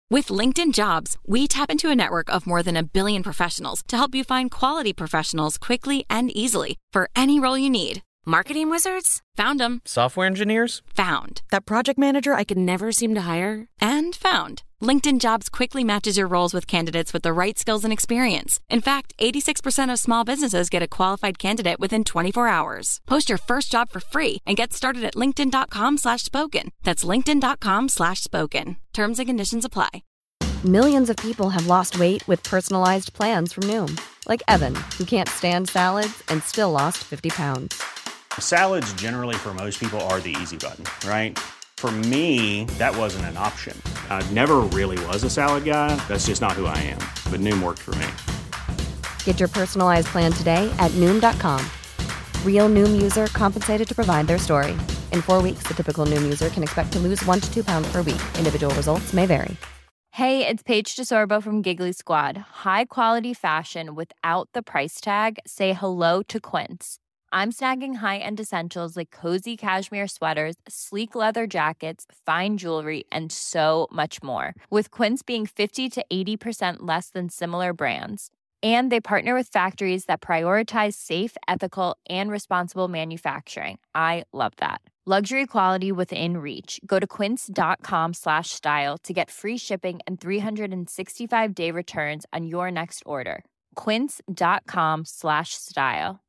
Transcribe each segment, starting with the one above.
With LinkedIn Jobs, we tap into a network of more than 1 billion professionals to help you find quality professionals quickly and easily for any role you need. Marketing wizards? Found them. Software engineers? Found. That project manager I could never seem to hire? And found. LinkedIn Jobs quickly matches your roles with candidates with the right skills and experience. In fact, 86% of small businesses get a qualified candidate within 24 hours. Post your first job for free and get started at linkedin.com/spoken. That's linkedin.com/spoken. Terms and conditions apply. Millions of people have lost weight with personalized plans from Noom. Like Evan, who can't stand salads and still lost 50 pounds. Salads generally for most people are the easy button, right? For me, that wasn't an option. I never really was a salad guy. That's just not who I am. But Noom worked for me. Get your personalized plan today at Noom.com. Real Noom user compensated to provide their story. In 4 weeks, the typical Noom user can expect to lose 1 to 2 pounds per week. Individual results may vary. Hey, it's Paige DeSorbo from Giggly Squad. High quality fashion without the price tag. Say hello to Quince. I'm snagging high-end essentials like cozy cashmere sweaters, sleek leather jackets, fine jewelry, and so much more. With Quince being 50 to 80% less than similar brands. And they partner with factories that prioritize safe, ethical, and responsible manufacturing. I love that. Luxury quality within reach. Go to quince.com/style to get free shipping and 365-day returns on your next order. Quince.com/style.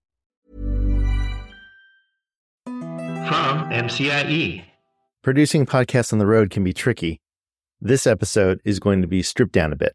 From MCIE. Producing podcasts on the road can be tricky. This episode is going to be stripped down a bit.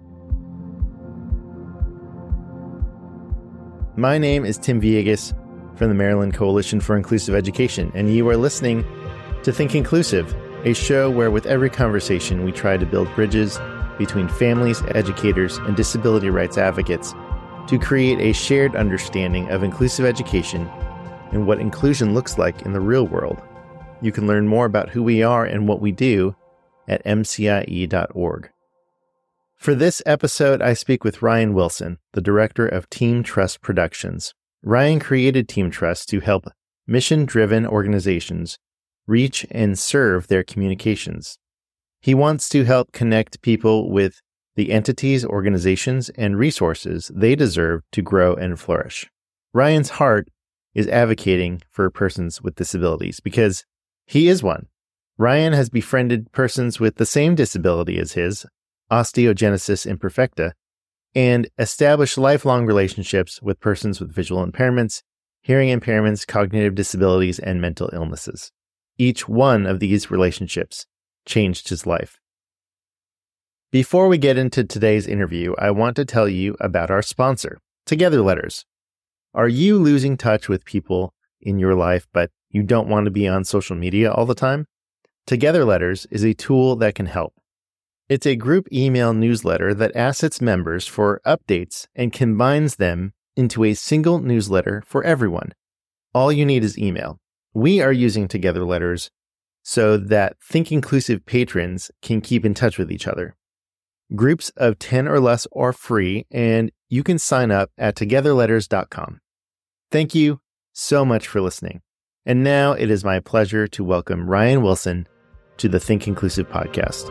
My name is Tim Villegas from the Maryland Coalition for Inclusive Education, and you are listening to Think Inclusive, a show where with every conversation we try to build bridges between families, educators, and disability rights advocates to create a shared understanding of inclusive education and what inclusion looks like in the real world. You can learn more about who we are and what we do at mcie.org. For this episode, I speak with Ryan Wilson, the director of Team Trust Productions. Ryan created Team Trust to help mission-driven organizations reach and serve their communications. He wants to help connect people with the entities, organizations, and resources they deserve to grow and flourish. Ryan's heart is advocating for persons with disabilities because he is one. Ryan has befriended persons with the same disability as his, osteogenesis imperfecta, and established lifelong relationships with persons with visual impairments, hearing impairments, cognitive disabilities, and mental illnesses. Each one of these relationships changed his life. Before we get into today's interview, I want to tell you about our sponsor, Together Letters. Are you losing touch with people in your life, but you don't want to be on social media all the time? Together Letters is a tool that can help. It's a group email newsletter that asks its members for updates and combines them into a single newsletter for everyone. All you need is email. We are using Together Letters so that Think Inclusive patrons can keep in touch with each other. Groups of 10 or less are free, and you can sign up at togetherletters.com. Thank you so much for listening. And now it is my pleasure to welcome Ryan Wilson to the Think Inclusive podcast.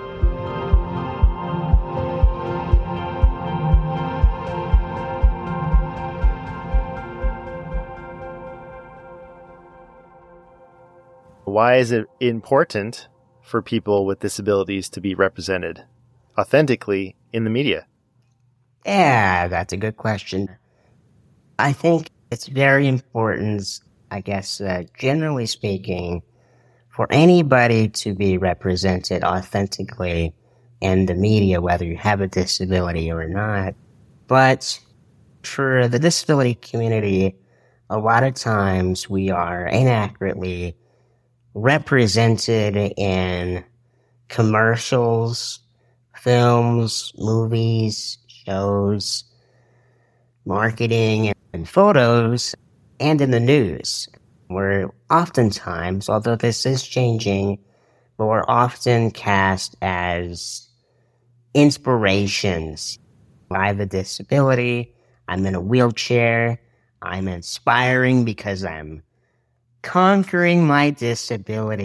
Why is it important for people with disabilities to be represented authentically in the media? Yeah, that's a good question. I think it's very important, I guess, generally speaking, for anybody to be represented authentically in the media, whether you have a disability or not. But for the disability community, a lot of times we are inaccurately represented in commercials, films, movies, shows, marketing, and photos, and in the news. We're oftentimes, although this is changing, but we're often cast as inspirations. I have a disability, I'm in a wheelchair, I'm inspiring because I'm conquering my disability.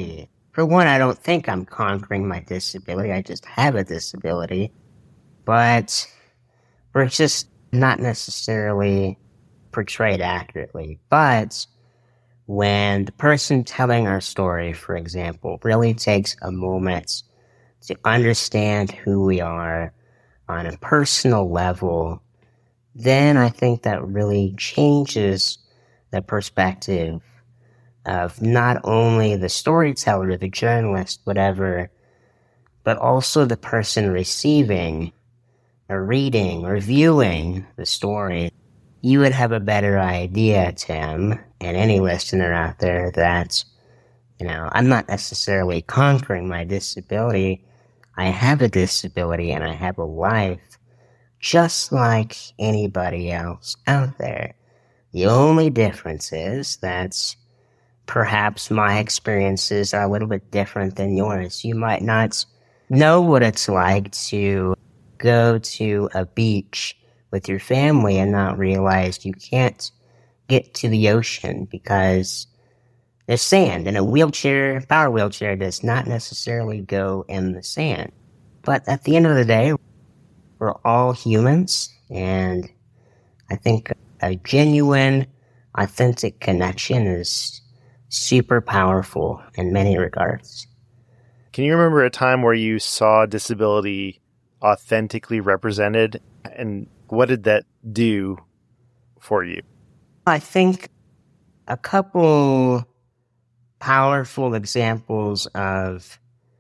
for one, I don't think I'm conquering my disability. I just have a disability. But it's just not necessarily portrayed accurately. But when the person telling our story, for example, really takes a moment to understand who we are on a personal level, then I think that really changes the perspective of not only the storyteller, the journalist, whatever, but also the person receiving or reading or viewing the story. You would have a better idea, Tim, and any listener out there, that, I'm not necessarily conquering my disability. I have a disability and I have a life just like anybody else out there. The only difference is that perhaps my experiences are a little bit different than yours. You might not know what it's like to go to a beach with your family and not realize you can't get to the ocean because there's sand, and a power wheelchair does not necessarily go in the sand. But at the end of the day, we're all humans, and I think a genuine, authentic connection is super powerful in many regards. Can you remember a time where you saw disability authentically represented, and what did that do for you? I think a couple powerful examples of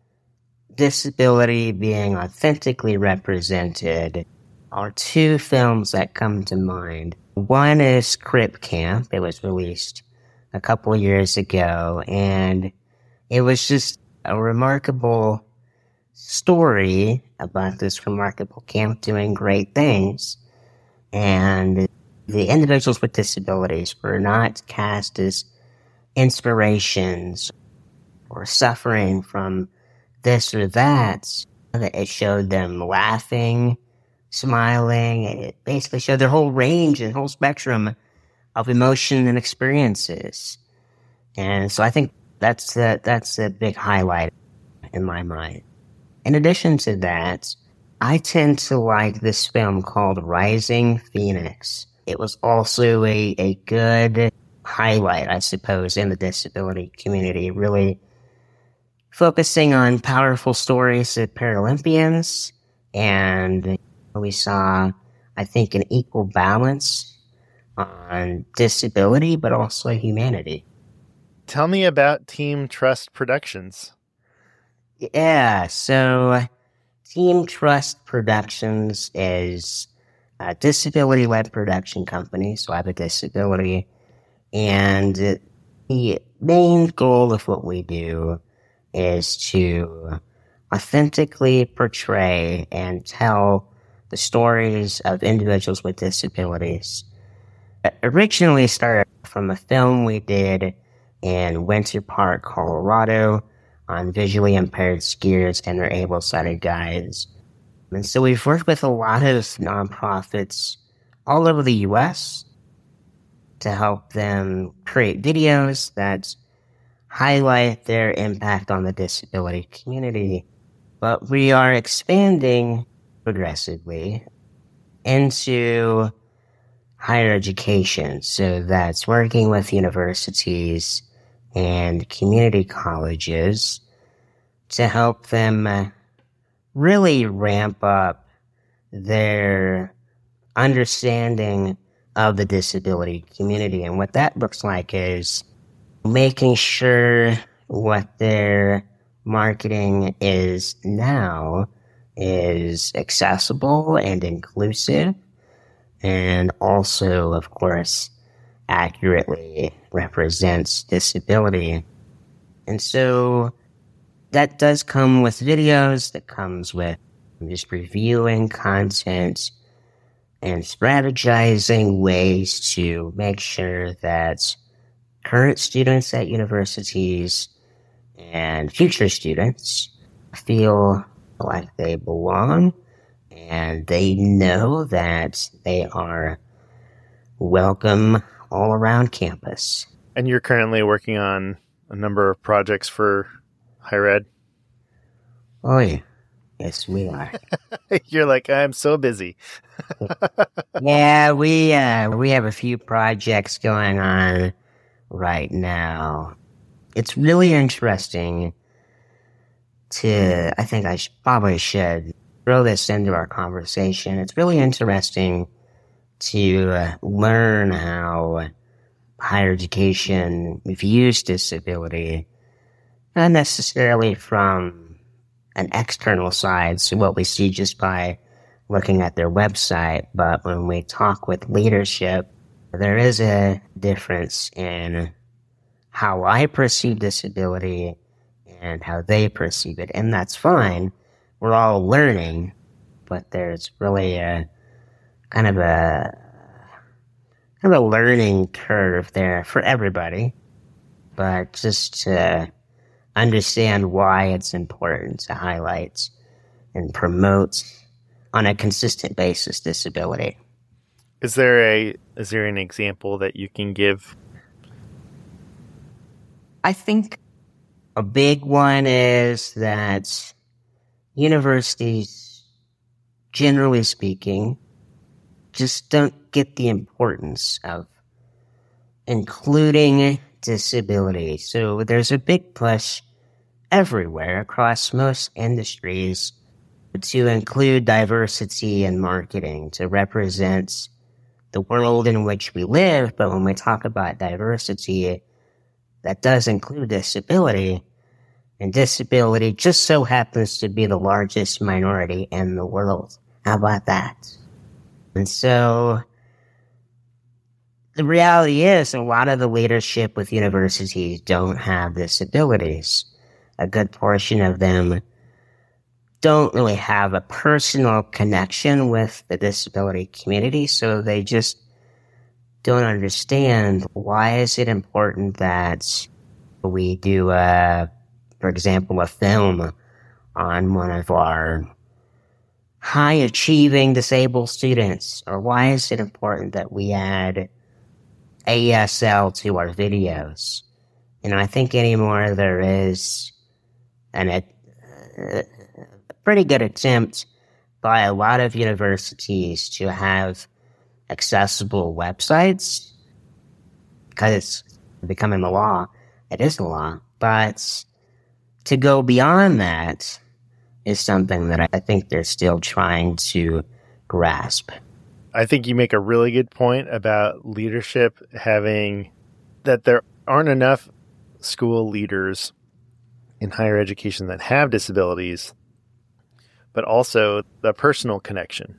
disability being authentically represented are two films that come to mind. One is Crip Camp. It was released a couple years ago, and it was just a remarkable story about this remarkable camp doing great things. And the individuals with disabilities were not cast as inspirations or suffering from this or that. It showed them laughing, smiling. It basically showed their whole range and whole spectrum of emotion and experiences. And so I think that's a big highlight in my mind. In addition to that, I tend to like this film called Rising Phoenix. It was also a good highlight, I suppose, in the disability community, really focusing on powerful stories of Paralympians, and we saw, I think, an equal balance on disability, but also humanity. Tell me about Team Trust Productions. Yeah, so Team Trust Productions is a disability-led production company, so I have a disability, and the main goal of what we do is to authentically portray and tell the stories of individuals with disabilities. It originally started from a film we did in Winter Park, Colorado, on visually impaired skiers and their able-sighted guides. And so we've worked with a lot of nonprofits all over the U.S. to help them create videos that highlight their impact on the disability community. But we are expanding progressively into higher education. So that's working with universities and community colleges to help them really ramp up their understanding of the disability community. And what that looks like is making sure what their marketing is now is accessible and inclusive, and also, of course, accurately represents disability. And so that does come with videos, that comes with just reviewing content and strategizing ways to make sure that current students at universities and future students feel like they belong and they know that they are welcome all around campus. And you're currently working on a number of projects for higher ed? Oh, yeah. Yes, we are. You're like, I'm so busy. Yeah, we have a few projects going on right now. It's really interesting I think I probably should throw this into our conversation. It's really interesting to learn how higher education views disability, not necessarily from an external side, so what we see just by looking at their website, but when we talk with leadership, there is a difference in how I perceive disability and how they perceive it, and that's fine. We're all learning, but there's really a kind of a learning curve there for everybody. But just to understand why it's important to highlight and promote on a consistent basis disability. Is there an example that you can give? I think a big one is that universities, generally speaking, just don't get the importance of including disability. So there's a big push everywhere across most industries to include diversity in marketing, to represent the world in which we live. But when we talk about diversity, that does include disability, and disability just so happens to be the largest minority in the world. How about that? And so the reality is a lot of the leadership with universities don't have disabilities. A good portion of them don't really have a personal connection with the disability community, so they just don't understand why is it important that we do, for example, a film on one of our high-achieving disabled students, or why is it important that we add ASL to our videos? I think anymore there is a pretty good attempt by a lot of universities to have accessible websites, because it's becoming the law. It is the law. But to go beyond that is something that I think they're still trying to grasp. I think you make a really good point about leadership that there aren't enough school leaders in higher education that have disabilities, but also the personal connection.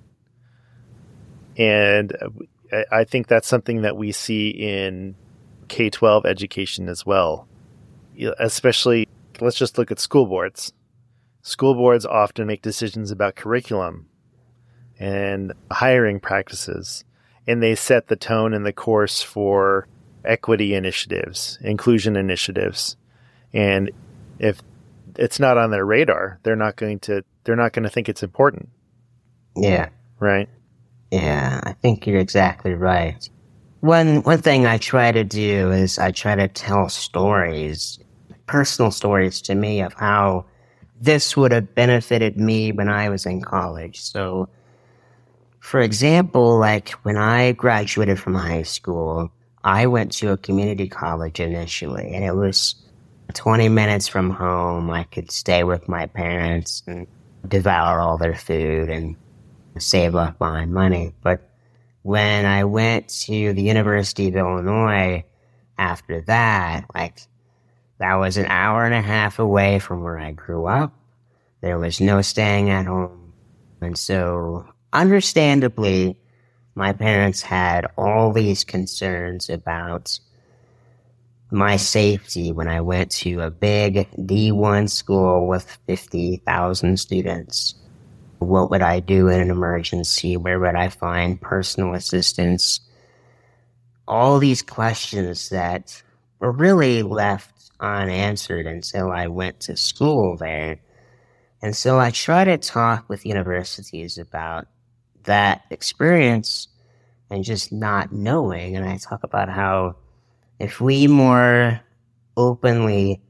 And I think that's something that we see in K-12 education as well. Especially, let's just look at school boards. School boards often make decisions about curriculum and hiring practices, and they set the tone and the course for equity initiatives, inclusion initiatives. And if it's not on their radar, they're not going to think it's important. Yeah. Right? Yeah, I think you're exactly right. One thing I try to do is I try to tell stories, personal stories to me of how this would have benefited me when I was in college. So, for example, like when I graduated from high school, I went to a community college initially, and it was 20 minutes from home. I could stay with my parents and devour all their food and save up my money. But when I went to the University of Illinois after that, that was an hour and a half away from where I grew up. There was no staying at home. And so, understandably, my parents had all these concerns about my safety when I went to a big D1 school with 50,000 students. What would I do in an emergency? Where would I find personal assistance? All these questions that were really left unanswered until I went to school there. And so I try to talk with universities about that experience and just not knowing. And I talk about how if we more openly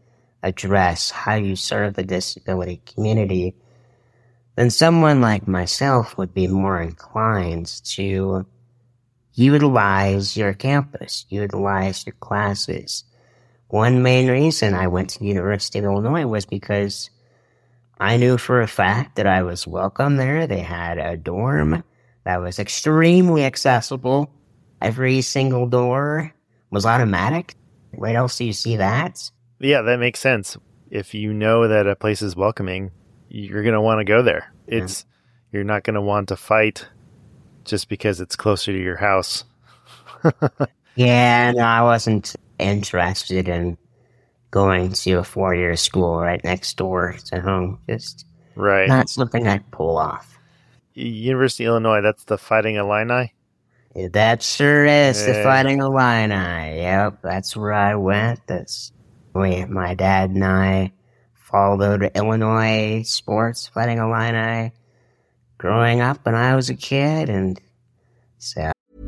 address how you serve the disability community, then someone like myself would be more inclined to utilize your campus, utilize your classes. One main reason I went to the University of Illinois was because I knew for a fact that I was welcome there. They had a dorm that was extremely accessible. Every single door was automatic. Where else do you see that? Yeah, that makes sense. If you know that a place is welcoming, you're going to want to go there. You're not going to want to fight just because it's closer to your house. Yeah, no, I wasn't interested in going to a 4-year school right next door to home. Just right. Not something I'd pull off. University of Illinois, that's the Fighting Illini? That sure is the Fighting Illini. Yep, that's where I went. That's where my dad and I followed Illinois sports, Fighting Illini, growing up when I was a kid, and so.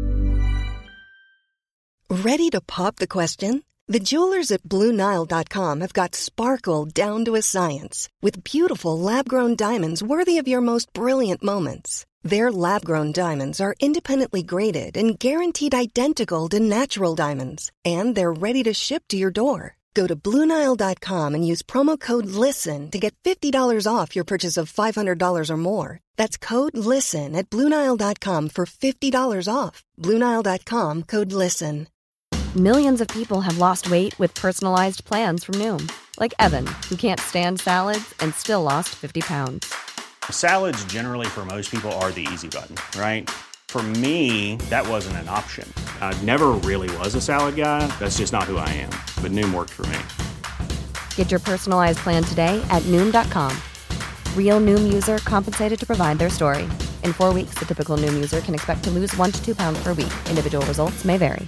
Ready to pop the question? The jewelers at BlueNile.com have got sparkle down to a science with beautiful lab-grown diamonds worthy of your most brilliant moments. Their lab-grown diamonds are independently graded and guaranteed identical to natural diamonds, and they're ready to ship to your door. Go to BlueNile.com and use promo code LISTEN to get $50 off your purchase of $500 or more. That's code LISTEN at BlueNile.com for $50 off. BlueNile.com, code LISTEN. Millions of people have lost weight with personalized plans from Noom. Like Evan, who can't stand salads and still lost 50 pounds. Salads generally for most people are the easy button, right? For me, that wasn't an option. I never really was a salad guy. That's just not who I am. But Noom worked for me. Get your personalized plan today at Noom.com. Real Noom user compensated to provide their story. In 4 weeks, the typical Noom user can expect to lose 1 to 2 pounds per week. Individual results may vary.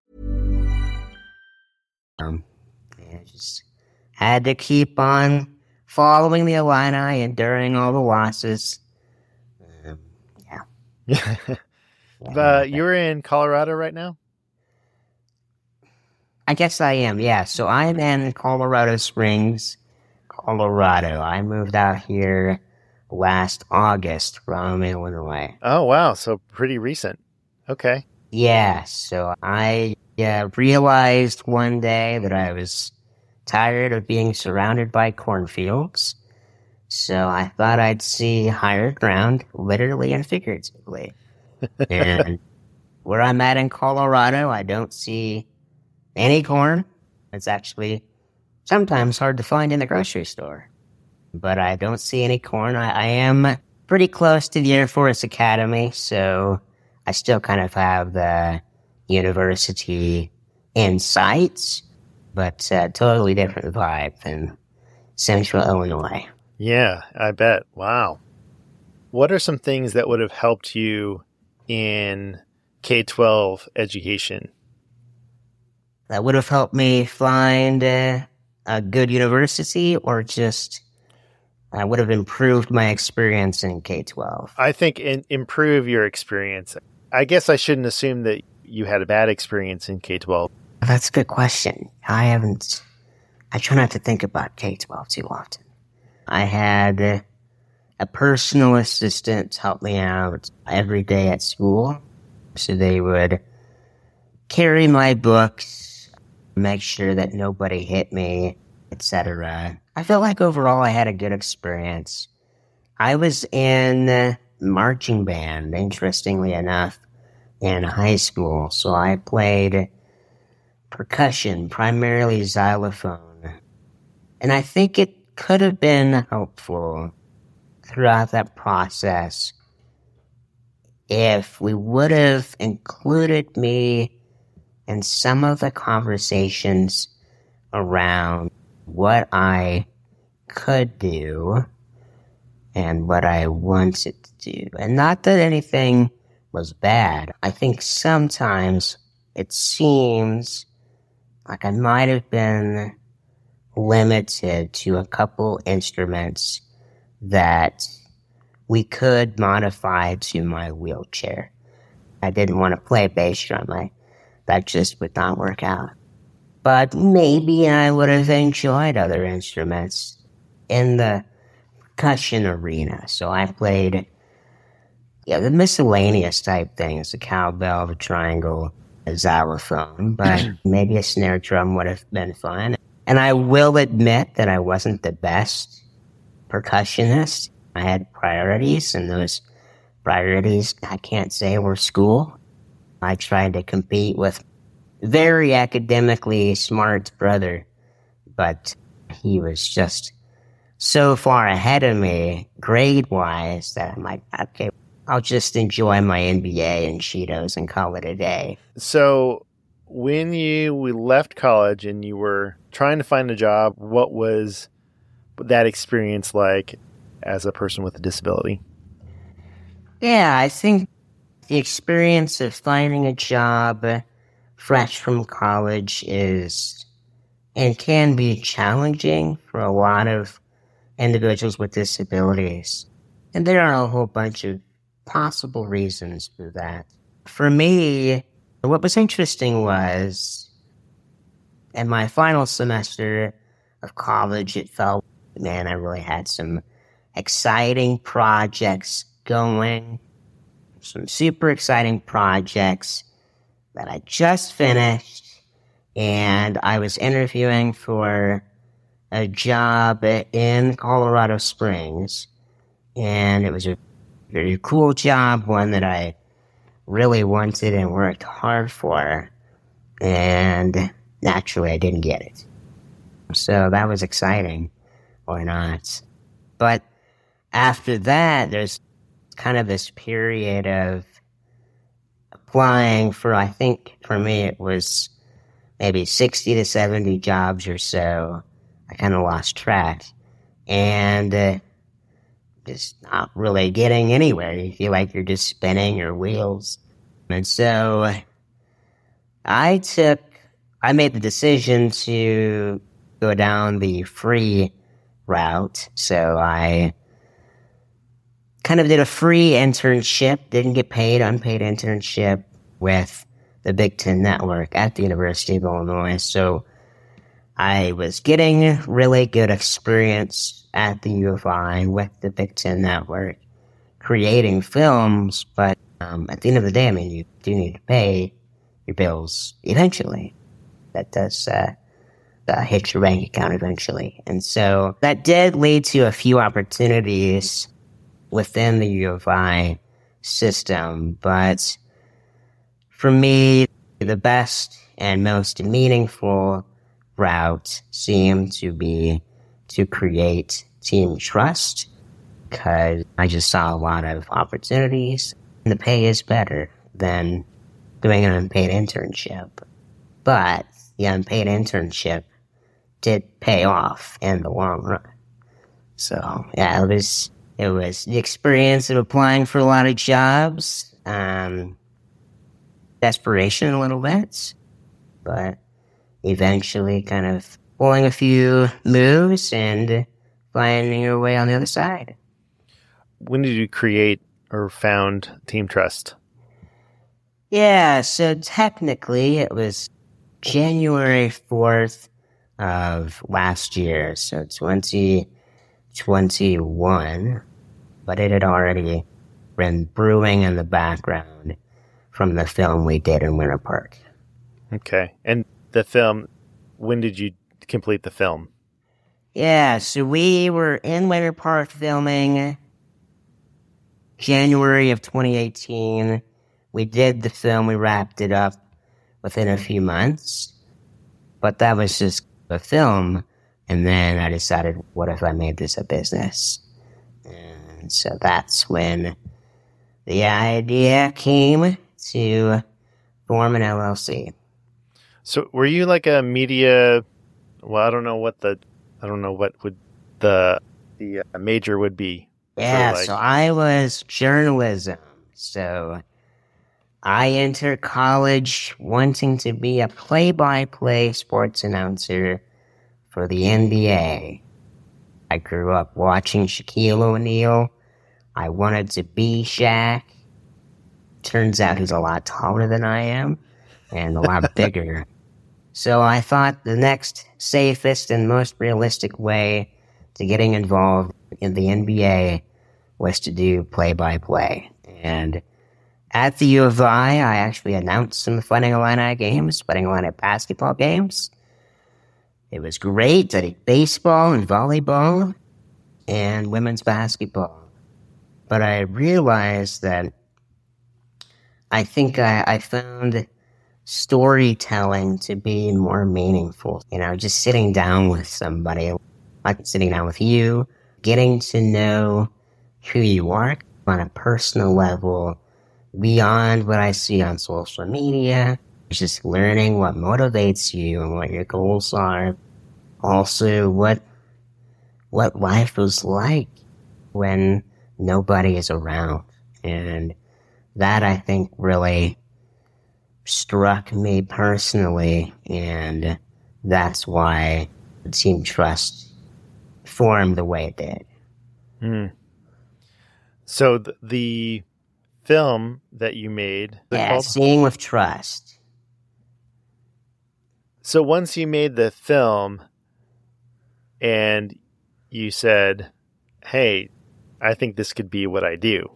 Just had to keep on following the Illini and during all the losses. But you're in Colorado right now? I guess I am, yeah. So I'm in Colorado Springs, Colorado. I moved out here last August from Illinois. Oh, wow. So pretty recent. Okay. Yeah, so I realized one day that I was tired of being surrounded by cornfields. So I thought I'd see higher ground, literally and figuratively. And where I'm at in Colorado, I don't see any corn. It's actually sometimes hard to find in the grocery store. But I don't see any corn. I am pretty close to the Air Force Academy, so I still kind of have the university in sight, but totally different vibe than Central Illinois. Yeah, I bet. Wow. What are some things that would have helped you in K-12 education? That would have helped me find a good university, or just would have improved my experience in K-12? I think improve your experience. I guess I shouldn't assume that you had a bad experience in K-12. That's a good question. I try not to think about K-12 too often. I had a personal assistant help me out every day at school. So they would carry my books, make sure that nobody hit me, etc. I felt like overall I had a good experience. I was in marching band, interestingly enough, in high school. So I played percussion, primarily xylophone. And I think it could have been helpful throughout that process if we would have included me in some of the conversations around what I could do and what I wanted to do. And not that anything was bad. I think sometimes it seems like I might have been limited to a couple instruments that we could modify to my wheelchair. I didn't want to play bass drum. That just would not work out. But maybe I would have enjoyed other instruments in the percussion arena. So I played the miscellaneous type things, the cowbell, the triangle, a xylophone, but maybe a snare drum would have been fun. And I will admit that I wasn't the best percussionist. I had priorities, and those priorities, I can't say, were school. I tried to compete with very academically smart brother, but he was just so far ahead of me grade-wise that I'm like, okay, I'll just enjoy my NBA and Cheetos and call it a day. So when we left college and you were trying to find a job, what was that experience like as a person with a disability? Yeah, I think the experience of finding a job fresh from college is and can be challenging for a lot of individuals with disabilities. And there are a whole bunch of possible reasons for that. For me, what was interesting was in my final semester of college, it felt, man, I really had some exciting projects going, some super exciting projects that I just finished, and I was interviewing for a job in Colorado Springs, and it was a very cool job, one that I really wanted and worked hard for, and naturally I didn't get it. So that was exciting, or not. But after that, there's kind of this period of applying for, I think for me it was maybe 60 to 70 jobs or so. I kind of lost track. And just not really getting anywhere. You feel like you're just spinning your wheels. And so I made the decision to go down the free route. So I kind of did a free internship, didn't get paid, unpaid internship with the Big Ten Network at the University of Illinois. So I was getting really good experience at the U of I with the Big Ten Network, creating films, but at the end of the day, I mean, you do need to pay your bills eventually. That does hit your bank account eventually. And so that did lead to a few opportunities within the U of I system, but for me, the best and most meaningful route seemed to be to create Team Trust, because I just saw a lot of opportunities, and the pay is better than doing an unpaid internship. But the unpaid internship did pay off in the long run. So, yeah, it was the experience of applying for a lot of jobs, desperation a little bit, but eventually kind of pulling a few moves and finding your way on the other side. When did you create or found Team Trust? Yeah, so technically it was January 4th of last year, so 2021, but it had already been brewing in the background from the film we did in Winter Park. Okay. And the film, when did you complete the film? Yeah, so we were in Winter Park filming January of 2018. We did the film, we wrapped it up within a few months, but that was just a film. And then I decided, what if I made this a business? And so that's when the idea came to form an LLC. So were you like a media, well, I don't know what would the major would be. Yeah, like... so I was journalism. So I entered college wanting to be a play-by-play sports announcer for the NBA. I grew up watching Shaquille O'Neal. I wanted to be Shaq. Turns out he's a lot taller than I am and a lot bigger. So I thought the next safest and most realistic way to getting involved in the NBA was to do play-by-play. And at the U of I actually announced some Fighting Illini games, Fighting Illini basketball games. It was great. I did baseball and volleyball and women's basketball. But I realized that I think I found storytelling to be more meaningful. Just sitting down with somebody, like sitting down with you, getting to know who you are on a personal level beyond what I see on social media. Just learning what motivates you and what your goals are. Also, what life was like when nobody is around. And that, I think, really struck me personally, and that's why Team Trust formed the way it did. So the film that you made... Seeing with Trust. So once you made the film and you said, hey, I think this could be what I do.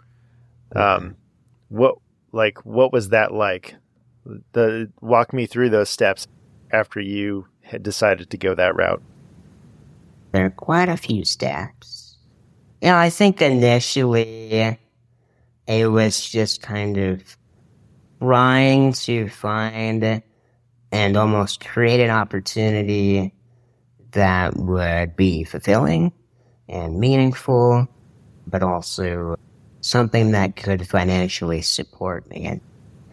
What was that like? Walk me through those steps after you had decided to go that route. There are quite a few steps. I think initially it was just kind of trying to find and almost create an opportunity that would be fulfilling and meaningful, but also something that could financially support me. And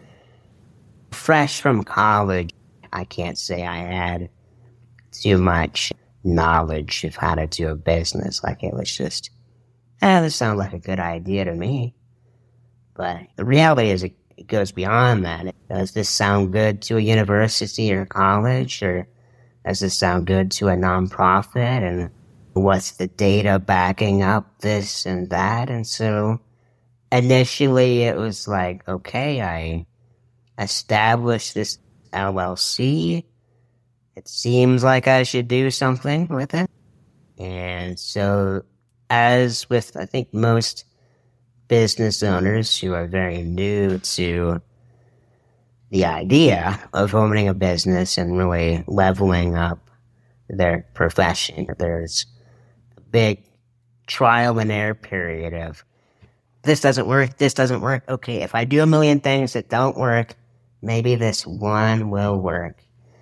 fresh from college, I can't say I had too much knowledge of how to do a business. Like, it was just, this sounds like a good idea to me. But the reality is it goes beyond that. Does this sound good to a university or college, or does this sound good to a nonprofit? And what's the data backing up this and that? And so initially it was like, okay, I established this LLC. It seems like I should do something with it. And so, as with, I think, most business owners who are very new to the idea of owning a business and really leveling up their profession, there's a big trial and error period of, this doesn't work. Okay, if I do a million things that don't work, maybe this one will work.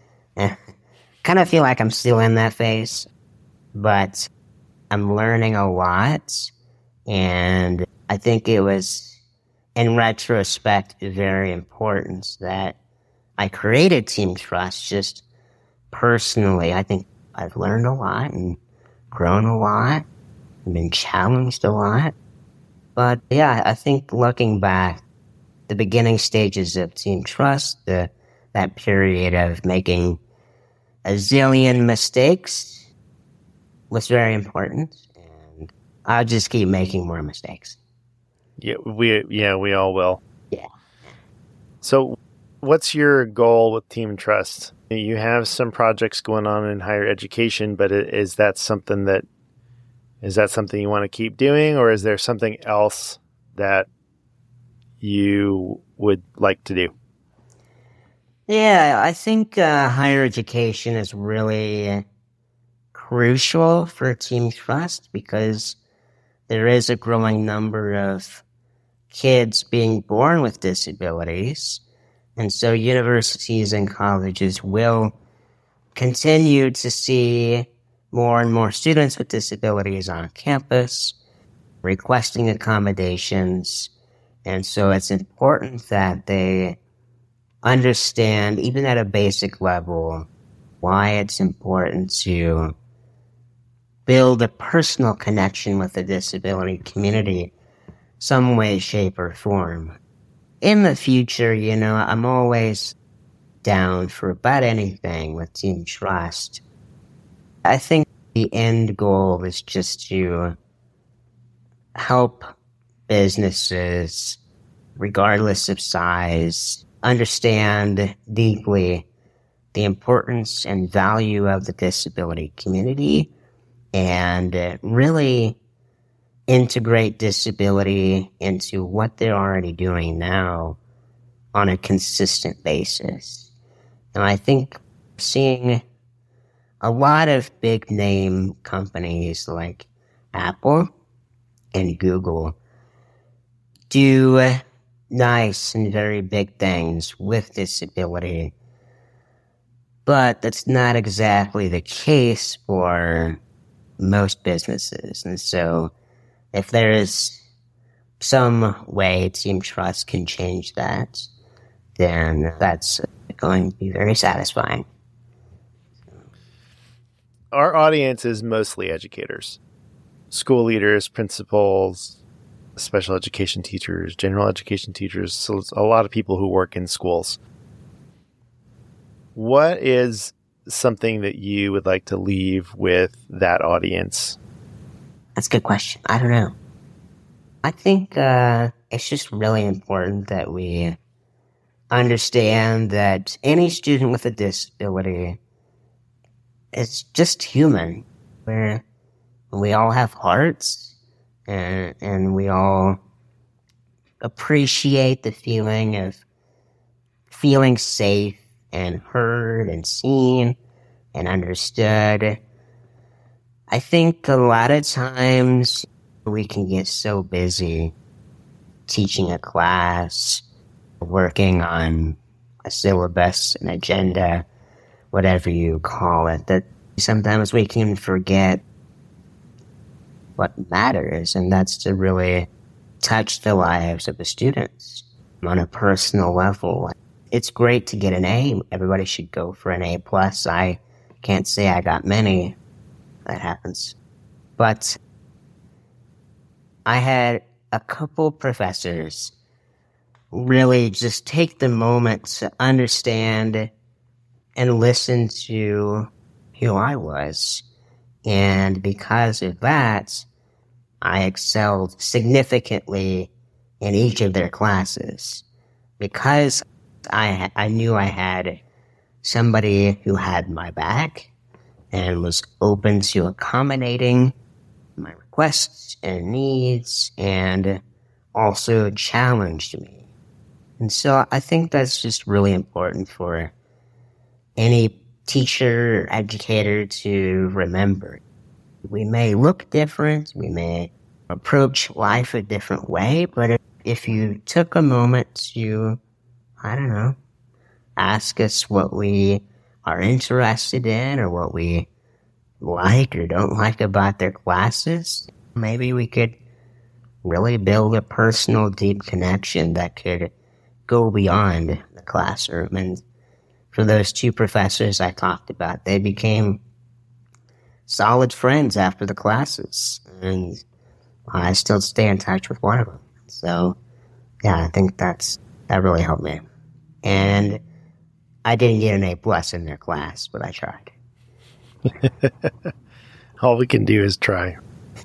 Kind of feel like I'm still in that phase, but I'm learning a lot, and I think it was, in retrospect, very important that I created Team Trust just personally. I think I've learned a lot and grown a lot, and been challenged a lot. But yeah, I think looking back, the beginning stages of Team Trust, that period of making a zillion mistakes was very important, and I'll just keep making more mistakes. Yeah, we all will. Yeah. So what's your goal with Team Trust? You have some projects going on in higher education, but is that something you want to keep doing, or is there something else that you would like to do? Yeah, I think higher education is really crucial for Team Trust because there is a growing number of kids being born with disabilities. And so universities and colleges will continue to see more and more students with disabilities on campus, requesting accommodations. And so it's important that they understand, even at a basic level, why it's important to build a personal connection with the disability community, some way, shape, or form. In the future, I'm always down for about anything with Team Trust. I think the end goal is just to help businesses, regardless of size, understand deeply the importance and value of the disability community and really integrate disability into what they're already doing now on a consistent basis. And I think seeing a lot of big name companies like Apple and Google do nice and very big things with disability, but that's not exactly the case for most businesses. And so if there is some way Team Trust can change that, then that's going to be very satisfying. Our audience is mostly educators, school leaders, principals, special education teachers, general education teachers. So it's a lot of people who work in schools. What is something that you would like to leave with that audience? That's a good question. I don't know. I think it's just really important that we understand that any student with a disability is just human. We all have hearts, and we all appreciate the feeling of feeling safe and heard and seen and understood. I think a lot of times we can get so busy teaching a class, working on a syllabus, an agenda, whatever you call it, that sometimes we can forget what matters, and that's to really touch the lives of the students on a personal level. It's great to get an A. Everybody should go for an A+. I can't say I got many. That happens. But I had a couple professors really just take the moment to understand and listen to who I was. And because of that, I excelled significantly in each of their classes. Because I knew I had somebody who had my back and was open to accommodating my requests and needs and also challenged me. And so I think that's just really important for any teacher or educator to remember. We may look different, we may approach life a different way, but if you took a moment to, I don't know, ask us what we are interested in or what we like or don't like about their classes, maybe we could really build a personal, deep connection that could go beyond the classroom. And for those two professors I talked about, they became solid friends after the classes, and I still stay in touch with one of them. So, yeah, I think that really helped me. And I didn't get an A+ in their class, but I tried. All we can do is try.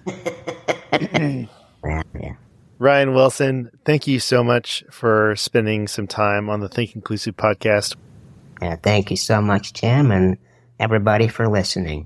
Yeah. Ryan Wilson, thank you so much for spending some time on the Think Inclusive podcast. Yeah, thank you so much, Tim, and everybody for listening.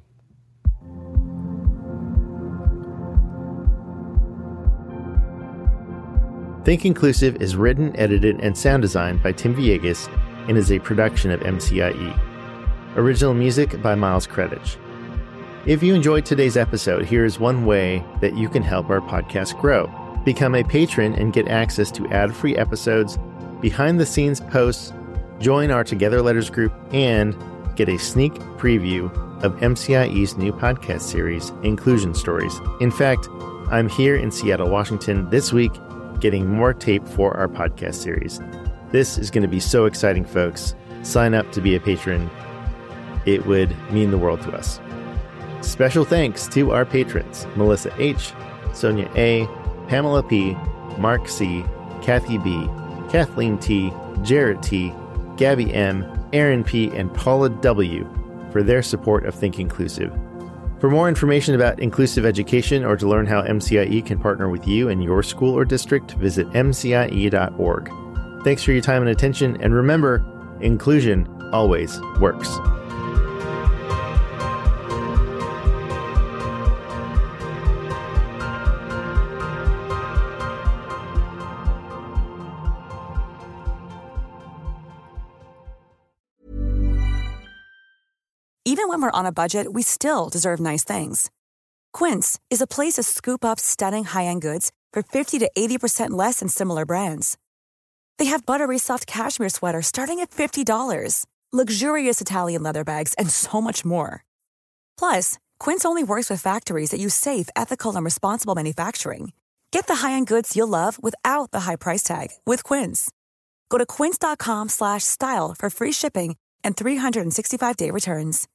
Think Inclusive is written, edited, and sound designed by Tim Villegas and is a production of MCIE. Original music by Miles Kredich. If you enjoyed today's episode, here is one way that you can help our podcast grow. Become a patron and get access to ad-free episodes, behind-the-scenes posts, join our Together Letters group, and get a sneak preview of MCIE's new podcast series, Inclusion Stories. In fact, I'm here in Seattle, Washington this week getting more tape for our podcast series. This is going to be so exciting, folks. Sign up to be a patron. It would mean the world to us. Special thanks to our patrons, Melissa H., Sonia A., Pamela P., Mark C., Kathy B., Kathleen T., Jarrett T., Gabby M., Aaron P., and Paula W. for their support of Think Inclusive. For more information about inclusive education or to learn how MCIE can partner with you and your school or district, visit mcie.org. Thanks for your time and attention, and remember, Inclusion always works. Even when we're on a budget, we still deserve nice things. Quince is a place to scoop up stunning high-end goods for 50 to 80% less than similar brands. They have buttery soft cashmere sweaters starting at $50, luxurious Italian leather bags, and so much more. Plus, Quince only works with factories that use safe, ethical, and responsible manufacturing. Get the high-end goods you'll love without the high price tag with Quince. Go to quince.com/style for free shipping and 365-day returns.